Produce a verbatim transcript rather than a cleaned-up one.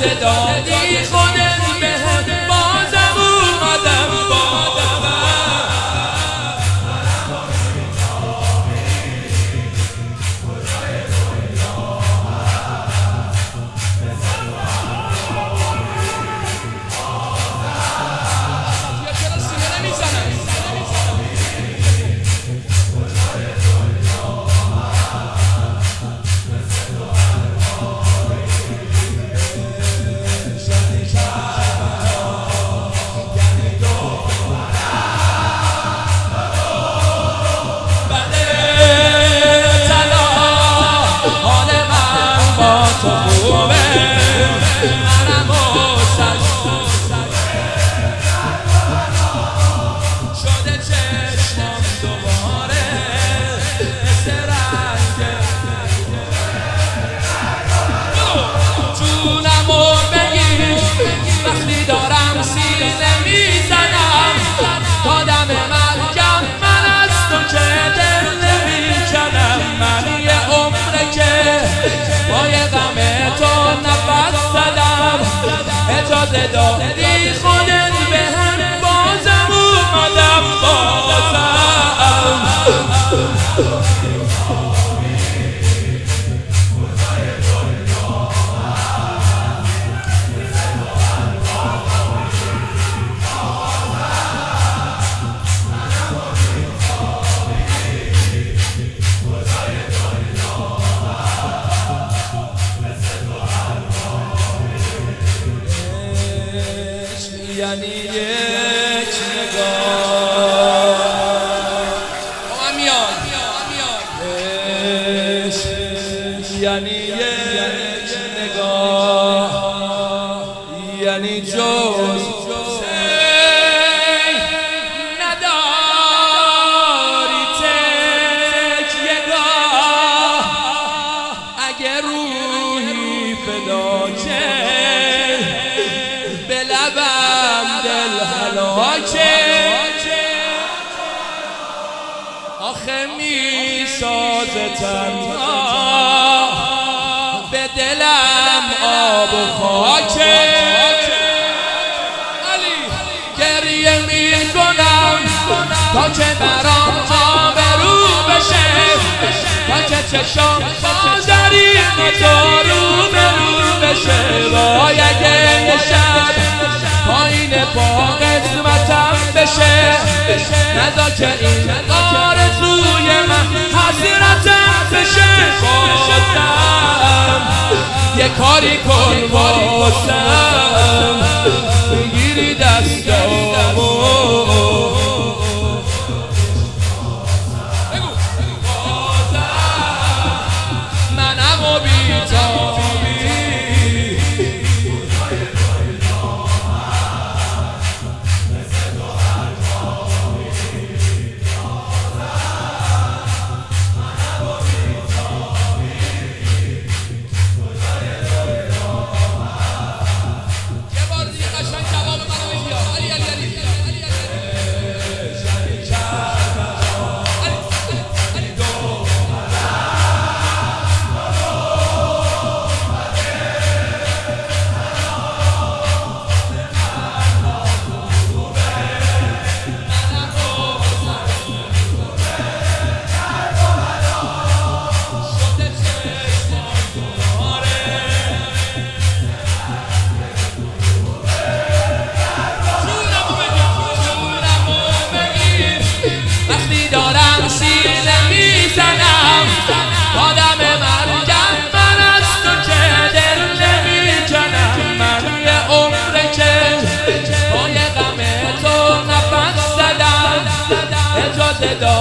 اجازه دادی خودت بهم بازم اومدم بازم اجازه دادی خودت بهم بازم اومدم بازم یعنی یک نگاه آقا میاد یعنی یک نگاه یعنی جز نداری تکیه گاه اگه روحی فدا چه به لبم دل هلاکه آخه می سازه تنها به دلم آب و خاکه گریه می کنم تا که برام آبرو بشه تا که چشام بازاری تو رو برو بشه وای اگه یه شب پایین پا قسمتم بشه نذار که این آرزوی من حسرتم بشه بازم یه کاری کن واسم بگیری دستامو منم و بی‌تابی the dog.